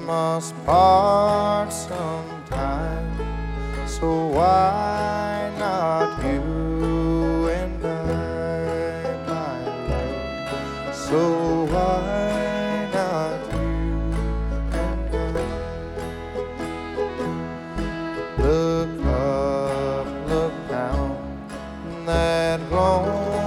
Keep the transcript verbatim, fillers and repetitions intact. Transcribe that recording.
must part sometime, so why not you and I, my love? So why not you and I? Look up, look down that road